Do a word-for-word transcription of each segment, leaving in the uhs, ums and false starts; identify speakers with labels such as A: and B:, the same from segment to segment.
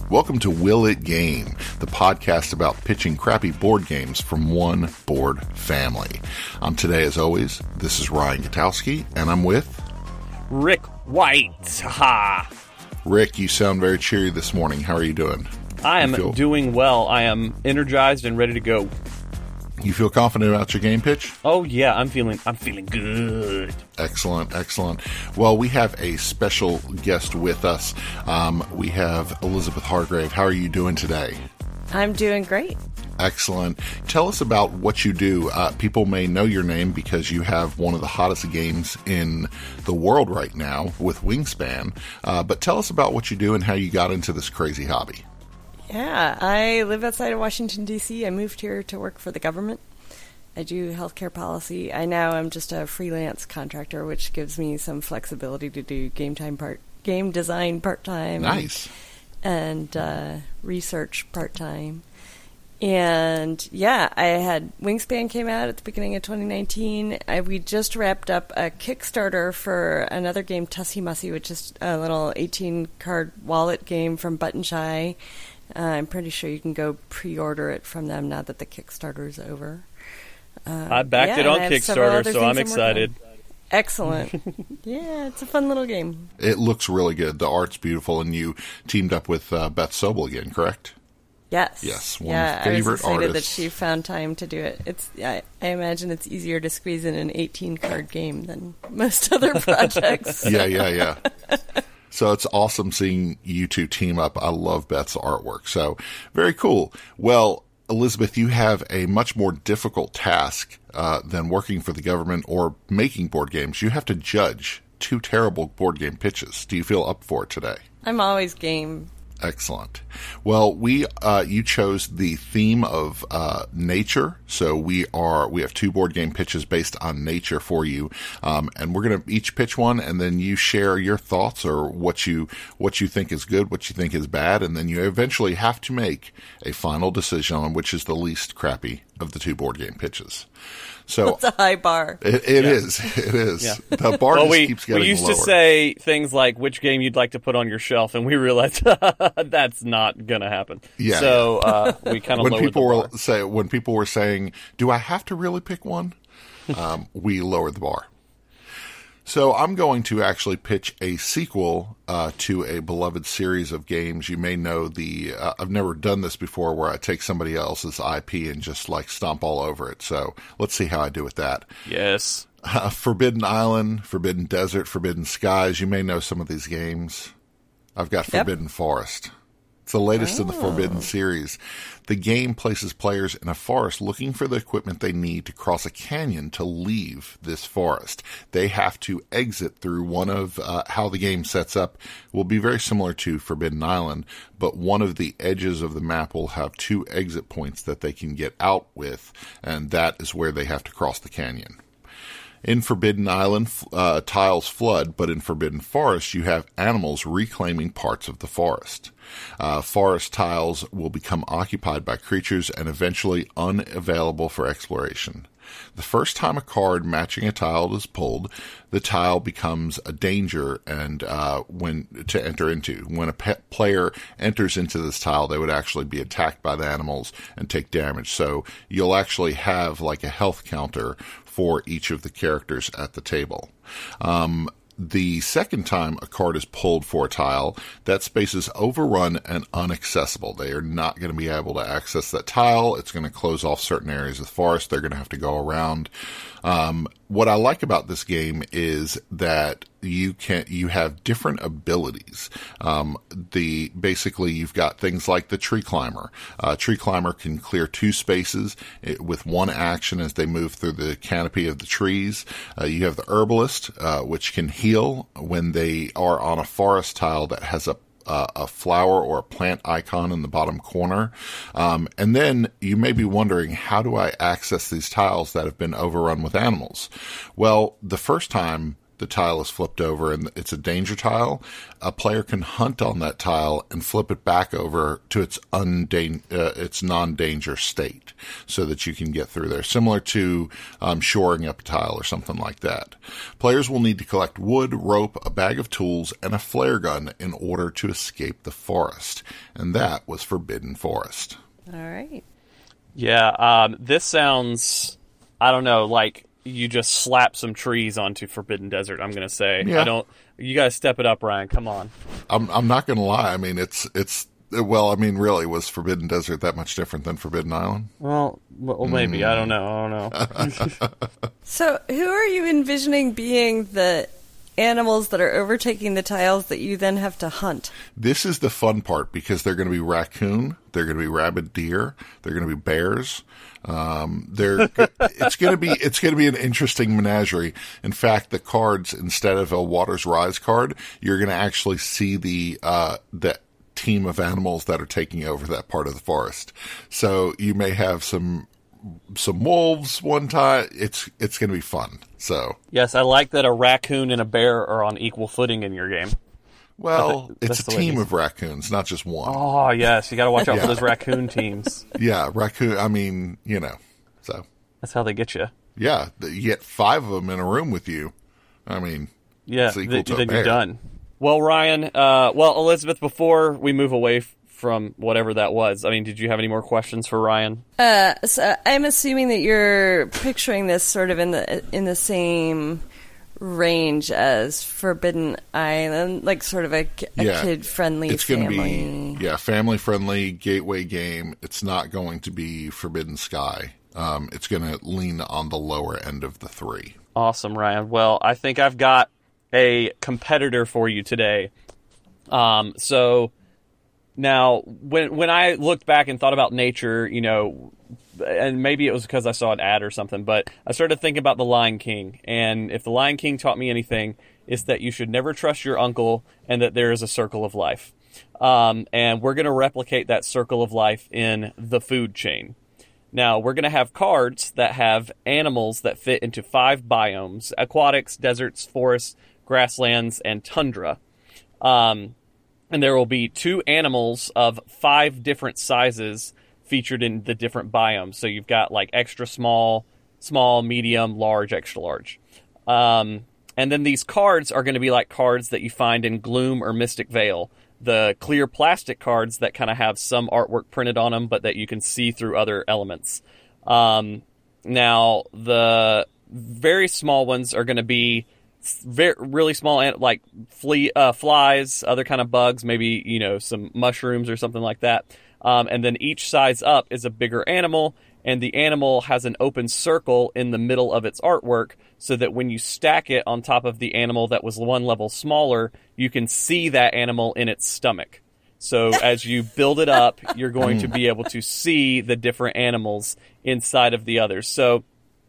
A: Welcome to Will It Game, the podcast about pitching crappy board games from one board family. Um, today, as always, this is Ryan Gutowski, and I'm with...
B: Rick White. Ha!
A: Rick, you sound very cheery this morning. How are you doing?
B: I am
A: feel...
B: doing well. I am energized and ready to go.
A: You feel confident about your game pitch?
B: Oh yeah, I'm feeling I'm feeling good.
A: Excellent, excellent. Well, we have a special guest with us. Um, we have Elizabeth Hargrave. How are you doing today?
C: I'm doing great.
A: Excellent. Tell us about what you do. Uh, people may know your name because you have one of the hottest games in the world right now with Wingspan. Uh, but tell us about what you do and how you got into this crazy hobby.
C: Yeah, I live outside of Washington, D C I moved here to work for the government. I do healthcare policy. I now am just a freelance contractor, which gives me some flexibility to do game time part, game design part-time.
A: Nice.
C: And, and uh, research part-time. And, yeah, I had Wingspan came out at the beginning of twenty nineteen. I, we just wrapped up a Kickstarter for another game, Tussie Mussie, which is a little eighteen-card wallet game from Button Shy. Uh, I'm pretty sure you can go pre-order it from them now that the Kickstarter is over. Uh,
B: I backed
C: yeah,
B: it on Kickstarter, so I'm excited.
C: I'm Excellent. Yeah, it's a fun little game.
A: It looks really good. The art's beautiful, and you teamed up with uh, Beth Sobel again, correct?
C: Yes.
A: Yes, one
C: yeah,
A: of my favorite
C: I was excited
A: artists.
C: that she found time to do it. It's I, I imagine it's easier to squeeze in an eighteen-card game than most other projects.
A: yeah, yeah, yeah. So it's awesome seeing you two team up. I love Beth's artwork. So very cool. Well, Elizabeth, you have a much more difficult task uh, than working for the government or making board games. You have to judge two terrible board game pitches. Do you feel up for it today?
C: I'm always game.
A: Excellent. Well, we uh, you chose the theme of uh, nature, so we are we have two board game pitches based on nature for you, um, and we're going to each pitch one, and then you share your thoughts or what you what you think is good, what you think is bad, and then you eventually have to make a final decision on which is the least crappy of the two board game pitches. So
C: it's a high bar.
A: It, it
B: yeah.
A: is. It is. Yeah. The bar
B: well,
A: just
B: we,
A: keeps getting
B: we used
A: lower.
B: to say things like, which game you'd like to put on your shelf, and we realized that's not going to happen.
A: Yeah.
B: So uh, we kind of
A: when
B: lowered
A: people
B: the bar.
A: were say when people were saying, "Do I have to really pick one?" um, we lowered the bar. So I'm going to actually pitch a sequel uh, to a beloved series of games. You may know the, uh, I've never done this before where I take somebody else's I P and just like stomp all over it. So let's see how I do with that.
B: Yes.
A: Uh, Forbidden Island, Forbidden Desert, Forbidden Skies. You may know some of these games. I've got
C: Yep.
A: Forbidden Forest. It's the latest
C: Oh.
A: in the Forbidden series. The game places players in a forest looking for the equipment they need to cross a canyon to leave this forest. They have to exit through one of uh, how the game sets up will be very similar to Forbidden Island, but one of the edges of the map will have two exit points that they can get out with, and that is where they have to cross the canyon. In Forbidden Island, uh, tiles flood, but in Forbidden Forest, you have animals reclaiming parts of the forest. Uh, forest tiles will become occupied by creatures and eventually unavailable for exploration. The first time a card matching a tile is pulled, the tile becomes a danger and uh, when to enter into. When a pet player enters into this tile, they would actually be attacked by the animals and take damage. So you'll actually have like a health counter for each of the characters at the table. Um, the second time a card is pulled for a tile, that space is overrun and inaccessible. They are not going to be able to access that tile. It's going to close off certain areas of the forest. They're going to have to go around. Um, what I like about this game is that you can you have different abilities. Um, the basically you've got things like the tree climber. Uh, tree climber can clear two spaces with one action as they move through the canopy of the trees. Uh, you have the herbalist, uh, which can heal when they are on a forest tile that has a Uh, a flower or a plant icon in the bottom corner. Um, and then you may be wondering, how do I access these tiles that have been overrun with animals? Well, the first time the tile is flipped over and it's a danger tile, a player can hunt on that tile and flip it back over to its undang- uh, its non-danger state so that you can get through there, similar to um, shoring up a tile or something like that. Players will need to collect wood, rope, a bag of tools, and a flare gun in order to escape the forest. And that was Forbidden Forest.
C: All right.
B: Yeah, um, this sounds, I don't know, like you just slap some trees onto Forbidden Desert, I'm going to say.
A: Yeah.
B: I don't, you guys step it up, Ryan. Come on.
A: I'm I'm not going to lie. I mean, it's, it's, well, I mean, really, was Forbidden Desert that much different than Forbidden Island?
B: Well, well maybe. Mm. I don't know. I don't know.
C: So, who are you envisioning being the animals that are overtaking the tiles that you then have to hunt?
A: This is the fun part because they're going to be raccoon, they're going to be rabid deer, they're going to be bears. Um, they're it's going to be it's going to be an interesting menagerie. In fact, the cards, instead of a Waters Rise card, you're going to actually see the uh the team of animals that are taking over that part of the forest. So you may have some some wolves one time. It's it's going to be fun. So
B: yes, I like that a raccoon and a bear are on equal footing in your game.
A: Well, it's a team of raccoons, not just one.
B: Oh yes, you got to watch out
A: yeah.
B: for those raccoon teams.
A: Yeah, raccoon. I mean, you know, so
B: that's how they get you.
A: Yeah, you get five of them in a room with you. I mean,
B: yeah,
A: it's equal
B: th-
A: to
B: then
A: a bear.
B: You're done. Well, Ryan. Uh, well, Elizabeth. Before we move away f- from whatever that was, I mean, did you have any more questions for Ryan?
C: Uh, so I'm assuming that you're picturing this sort of in the in the same range as Forbidden Island, like sort of a, a
A: yeah.
C: kid-friendly
A: it's
C: family.
A: Gonna be, yeah, family-friendly, gateway game. It's not going to be Forbidden Sky. Um, it's going to lean on the lower end of the three.
B: Awesome, Ryan. Well, I think I've got a competitor for you today. Um, so now, when when I looked back and thought about nature, you know, and maybe it was because I saw an ad or something, but I started thinking about The Lion King. And if The Lion King taught me anything, it's that you should never trust your uncle and that there is a circle of life. Um, and we're going to replicate that circle of life in the food chain. Now, we're going to have cards that have animals that fit into five biomes: aquatics, deserts, forests, grasslands, and tundra. Um, and there will be two animals of five different sizes featured in the different biomes. So you've got like extra small, small, medium, large, extra large. Um, and then these cards are going to be like cards that you find in Gloom or Mystic Vale. The clear plastic cards that kind of have some artwork printed on them, but that you can see through other elements. Um, now, the very small ones are going to be very, really small, like flea, uh, flies, other kind of bugs, maybe, you know, some mushrooms or something like that. Um, and then each size up is a bigger animal, and the animal has an open circle in the middle of its artwork so that when you stack it on top of the animal that was one level smaller, you can see that animal in its stomach. So as you build it up, you're going to be able to see the different animals inside of the others. So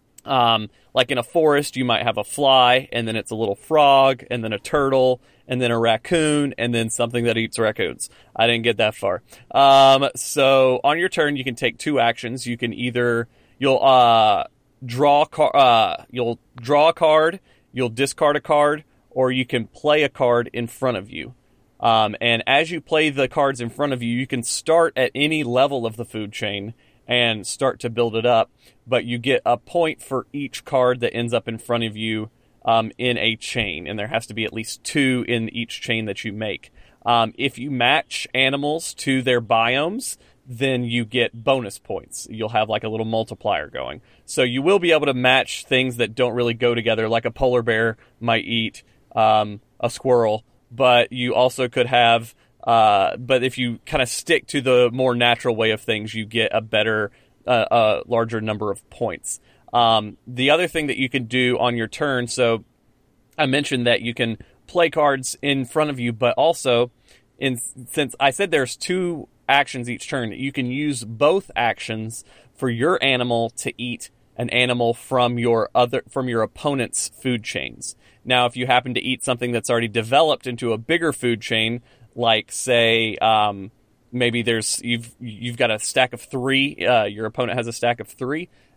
B: um, like in a forest, you might have a fly, and then it's a little frog, and then a turtle, and then a raccoon, and then something that eats raccoons. I didn't get that far. Um, so on your turn, you can take two actions. You can either you'll uh, draw car- uh, you'll draw a card, you'll discard a card, or you can play a card in front of you. Um, and as you play the cards in front of you, you can start at any level of the food chain and start to build it up. But you get a point for each card that ends up in front of you um, in a chain. And there has to be at least two in each chain that you make. Um, if you match animals to their biomes, then you get bonus points. You'll have like a little multiplier going. So you will be able to match things that don't really go together, like a polar bear might eat um, a squirrel. But you also could have, uh, but if you kind of stick to the more natural way of things, you get a better, uh, a larger number of points. Um, the other thing that you can do on your turn, so I mentioned that you can play cards in front of you, but also, in since I said there's two actions each turn, you can use both actions for your animal to eat an animal from your other from your opponent's food chains. Now, if you happen to eat something that's already developed into a bigger food chain, like say um, maybe there's you've you've got a stack of three, uh, your opponent has a stack of three,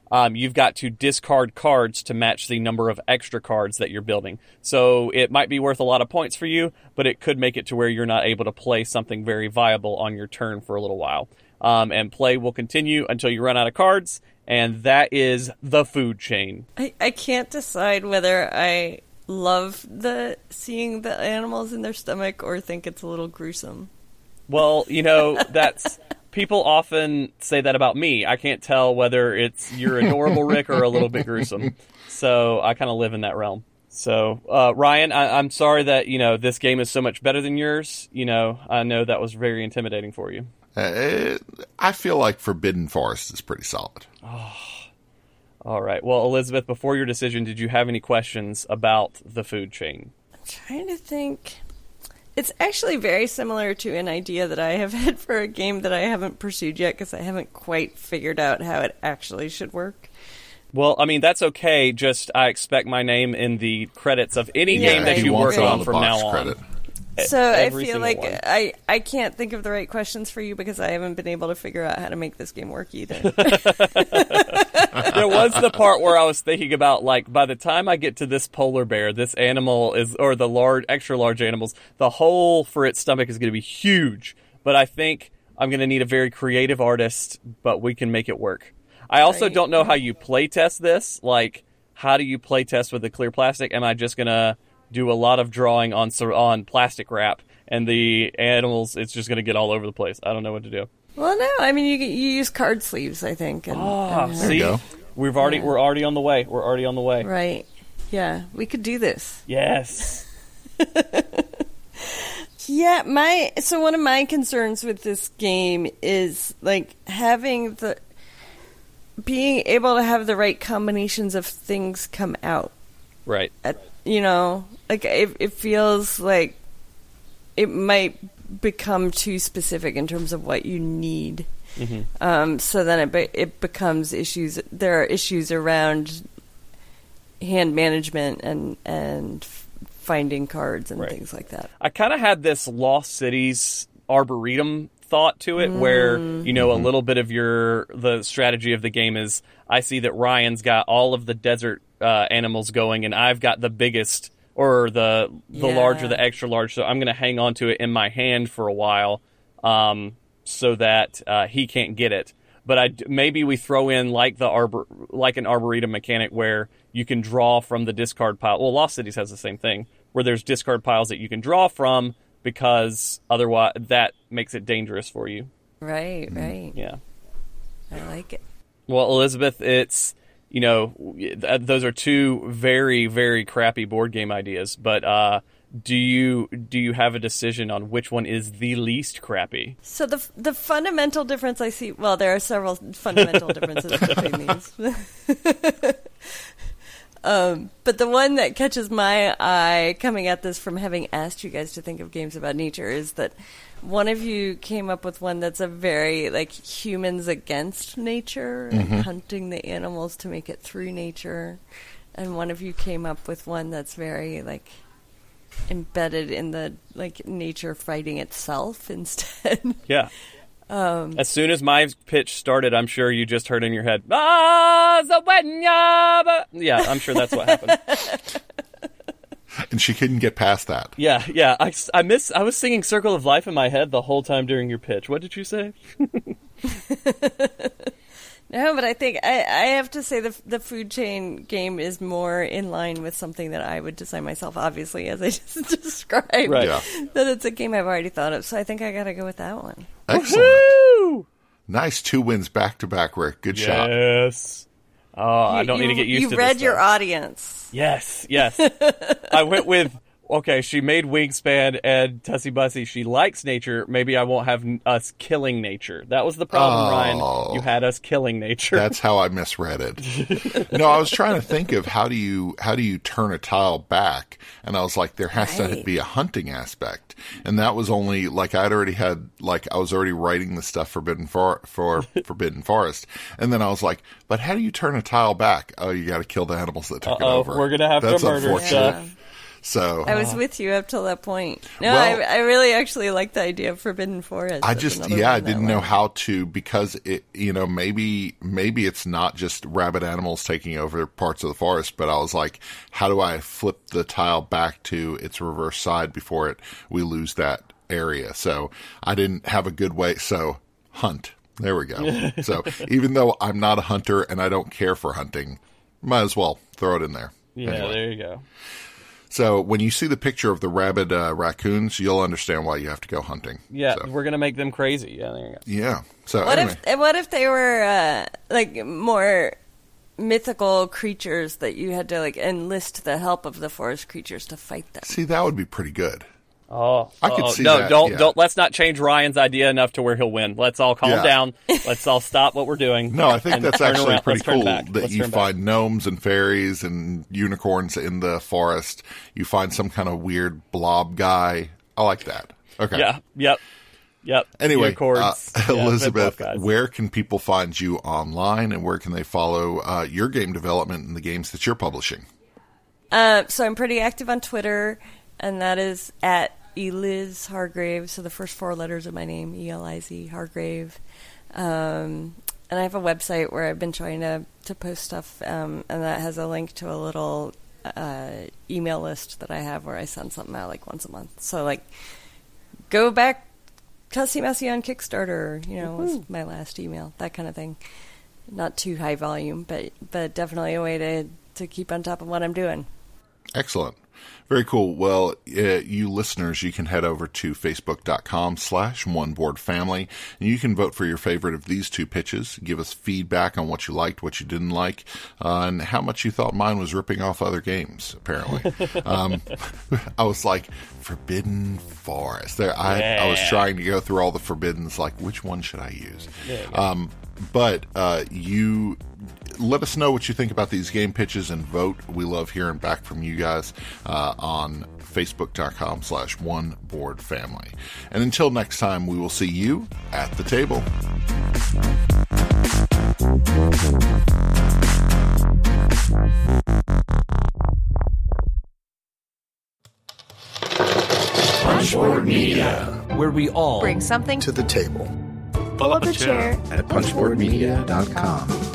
B: um, you've got to discard cards to match the number of extra cards that you're building. So it might be worth a lot of points for you, but it could make it to where you're not able to play something very viable on your turn for a little while. Um, and play will continue until you run out of cards, and that is the food chain.
C: I, I can't decide whether I love the seeing the animals in their stomach or think it's a little gruesome.
B: Well, you know, that's... People often say that about me. I can't tell whether it's you're adorable, Rick, or a little bit gruesome. So I kind of live in that realm. So, uh, Ryan, I, I'm sorry that, you know, this game is so much better than yours. You know, I know that was very intimidating for you.
A: Uh, I feel like Forbidden Forest is pretty solid.
B: Oh. All right. Well, Elizabeth, before your decision, did you have any questions about the food chain?
C: I'm trying to think. It's actually very similar to an idea that I have had for a game that I haven't pursued yet because I haven't quite figured out how it actually should work.
B: Well, I mean, that's okay. Just I expect my name in the credits of any
C: Yeah,
B: game that
C: right,
B: you work
C: right.
B: on
A: the
B: from
A: box
B: now
A: credit.
B: on.
C: So
B: Every
C: I feel
B: single
C: like
B: one.
C: I, I can't think of the right questions for you because I haven't been able to figure out how to make this game work either.
B: There was the part where I was thinking about, like, by the time I get to this polar bear, this animal is, or the large, extra large animals, the hole for its stomach is going to be huge. But I think I'm going to need a very creative artist, but we can make it work. I also
C: Right.
B: don't know how you play test this. Like, how do you play test with the clear plastic? Am I just going to do a lot of drawing on on plastic wrap, and the animals, it's just going to get all over the place? I don't know what to do.
C: Well, no, I mean, you you use card sleeves, I think. And,
B: Ah,
C: and, uh,
A: There
B: see,
A: you go.
B: we've already
C: Yeah.
B: we're already on the way. We're already on the way.
C: Right. Yeah, we could do this.
B: Yes.
C: Yeah, my so one of my concerns with this game is like having the being able to have the right combinations of things come out.
B: Right.
C: At, you know, like it, it feels like it might become too specific in terms of what you need.
B: Mm-hmm.
C: Um, so then it be, it becomes issues. There are issues around hand management and and f- finding cards and
B: Right.
C: things like that.
B: I kind of had this Lost Cities Arboretum thought to it, where, you know, a little bit of your the strategy of the game is, I see that Ryan's got all of the desert uh, animals going, and I've got the biggest, or the the
C: Yeah.
B: large or the extra large, so I'm going to hang on to it in my hand for a while, um, so that uh, he can't get it. But I, maybe we throw in like the arbor, like an Arboretum mechanic where you can draw from the discard pile. Well, Lost Cities has the same thing, where there's discard piles that you can draw from, because otherwise that makes it dangerous for you.
C: Right, right.
B: Yeah.
C: I like it.
B: Well, Elizabeth, it's, you know, th- those are two very, very crappy board game ideas. But uh, do you do you have a decision on which one is the least crappy?
C: So the the fundamental difference I see, well, there are several fundamental differences between these. Um, but the one that catches my eye coming at this from having asked you guys to think of games about nature is that one of you came up with one that's a very, like, humans against nature, and hunting the animals to make it through nature. And one of you came up with one that's very, like, embedded in the, like, nature fighting itself instead.
B: Yeah.
C: Um,
B: As soon as my pitch started, I'm sure you just heard in your head, "Ah, Zawenya!" ba-" Yeah, I'm sure that's what happened.
A: And she couldn't get past that.
B: Yeah, yeah. I, I miss. I was singing "Circle of Life" in my head the whole time during your pitch. What did you say?
C: No, but I think I, I have to say the the food chain game is more in line with something that I would design myself, obviously, as I just described.
B: Right.
A: Yeah.
C: That it's a game I've already thought of, so I think I got to go with that one.
A: Excellent.
B: Woo!
A: Nice two wins back to back, Rick. Good shot.
B: Yes. Oh, I
C: You-
B: don't need to
C: you-
B: get used
C: you
B: to
C: read
B: this
C: your
B: stuff.
C: audience.
B: Yes, yes. I went with, okay, she made Wingspan and Tussie Bussy. She likes nature. Maybe I won't have n- us killing nature. That was the problem,
A: Oh.
B: Ryan. You had us killing nature.
A: That's how I misread it. No, I was trying to think of how do you how do you turn a tile back, and I was like, there has to
C: Right.
A: be a hunting aspect, and that was only like I'd already had like I was already writing the stuff for Forbidden for for Forbidden Forest, and then I was like, but how do you turn a tile back? Oh, you got to kill the animals that took it
B: Uh-oh,
A: over.
B: we're gonna have to
A: That's
B: murder
A: unfortunate.
B: stuff.
A: So
C: I was with you up till that point. No,
A: Well-
C: I, I really actually like the idea of Forbidden Forest.
A: I
C: That's
A: just,
C: another
A: yeah, I
C: one that
A: didn't know
C: one.
A: how to, because it, you know, maybe, maybe it's not just rabid animals taking over parts of the forest, but I was like, how do I flip the tile back to its reverse side before it, we lose that area? So I didn't have a good way. So hunt. There we go. So even though I'm not a hunter and I don't care for hunting, might as well throw it in there.
B: Yeah,
A: Anyway.
B: there you go.
A: So when you see the picture of the rabid uh, raccoons, you'll understand why you have to go hunting.
B: Yeah,
A: So,
B: we're gonna make them crazy. Yeah, there you go.
A: yeah. So
C: What
A: anyway.
C: if what if they were uh, like more mythical creatures that you had to like enlist the help of the forest creatures to fight them?
A: See, that would be pretty good.
B: Oh,
A: I could
B: oh,
A: see
B: no,
A: that,
B: don't,
A: yeah.
B: don't. Let's not change Ryan's idea enough to where he'll win. Let's all calm
A: Yeah.
B: down. Let's all stop what we're doing.
A: No, I think
B: and
A: that's
B: turn
A: actually
B: around.
A: pretty
B: Let's turn
A: cool
B: back.
A: that
B: Let's
A: you
B: turn back.
A: find gnomes and fairies and unicorns in the forest. You find some kind of weird blob guy. I like that. Okay.
B: Yeah. Yep. Yep.
A: Anyway,
B: Unicorns.
A: uh,
B: Yeah,
A: Elizabeth,
B: red buff guys.
A: where can people find you online, and where can they follow uh, your game development and the games that you're publishing?
C: Uh, so I'm pretty active on Twitter, and that is at Eliz Hargrave. So the first four letters of my name, E L I Z Hargrave. Um, and I have a website where I've been trying to, to post stuff, um, and that has a link to a little uh, email list that I have where I send something out like once a month. So like, go back, Cussy Messy on Kickstarter. You know, was my last email, that kind of thing. Not too high volume, but but definitely a way to to keep on top of what I'm doing.
A: Excellent. Very cool. Well, uh, you listeners, you can head over to facebook.com slash one board family, and you can vote for your favorite of these two pitches. Give us feedback on what you liked, what you didn't like, uh, and how much you thought mine was ripping off other games, apparently. um, I was like, Forbidden Forest. There, I, I was
B: Yeah.
A: trying to go through all the Forbiddens, like, which one should I use?
B: There you go.
A: Um, but uh, you let us know what you think about these game pitches and vote. We love hearing back from you guys uh, on facebook.com slash one board family. And until next time, we will see you at the table.
D: Punchboard Media,
E: where we all
F: Bring something
D: to the table
F: pull up a chair
D: at punchboard media dot com.